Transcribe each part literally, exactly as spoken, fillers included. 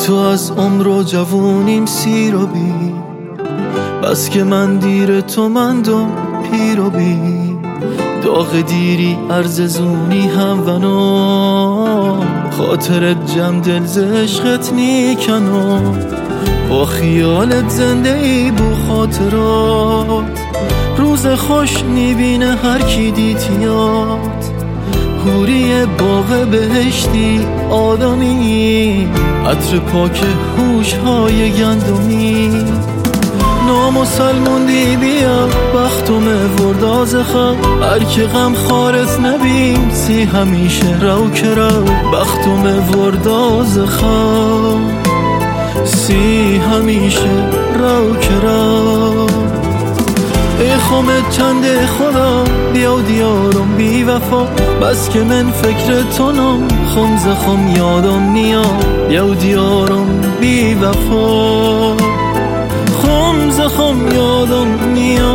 تو از عمر و جوونیم سیر و بی، بس که من دیر تو مندم پیر و بی. داغ دیری عرض زونی هم ونو، خاطرت جم دل ز عشقت نیکنو. با خیالت زنده ای بو خاطرات، روز خوش نیبینه هر کی دیتیات. حوری باغ بهشتی آدمی، عطر پاک هوش های گندمی. نامسلموندی بیا بختم ورداز خواب، هر که غم خارت نبیم سی همیشه رو که رو. بختم ورداز خواب سی همیشه رو که رو. ای خمت چنده خدا بیا دیارم بی وفا، بس که من فکر تونم خم زخم یادم نیا. بیا دیارم بی وفا خم زخم یادم نیا.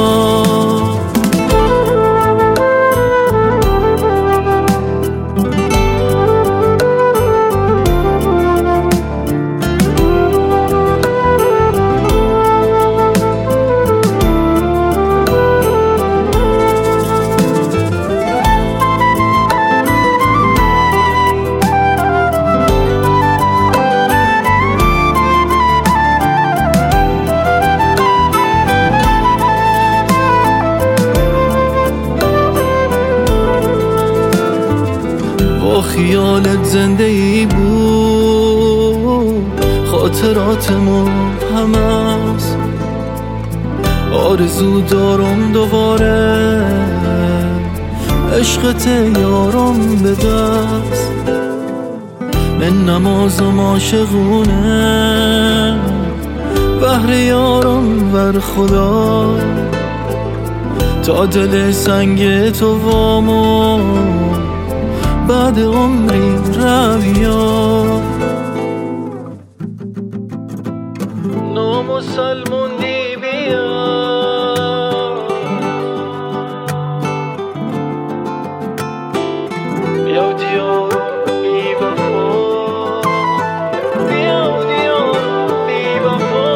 با خیالت زنده ای بود، خاطراتمو همه است. آرزو دارم دوباره عشقت یارم به دست. من نمازم عاشقونه بهر یارم ور خدا، تا دل سنگ تو وامو بعد عمری رویا. نامسلموندی بیا بیا دیارم بی وفا، بیا دیارم بی وفا.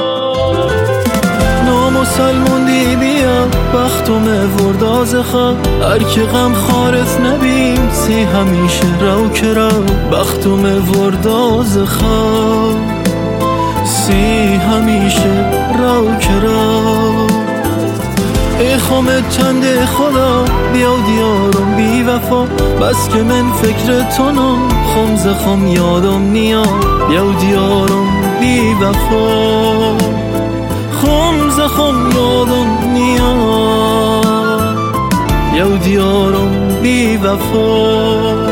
نامسلموندی بیا بختم ورداز خواب، هر که غم خارت نبیم سی همیشه رو که رو. بختم ورداز خواب سی همیشه رو که رو. ای خمت چنده خدا بیا دیارم بی وفا، بس که من فکر تونم خم زخم یادم نیا. بیا دیارم بی وفا خم زخم یادم نیا. بیا دیارم بی وفا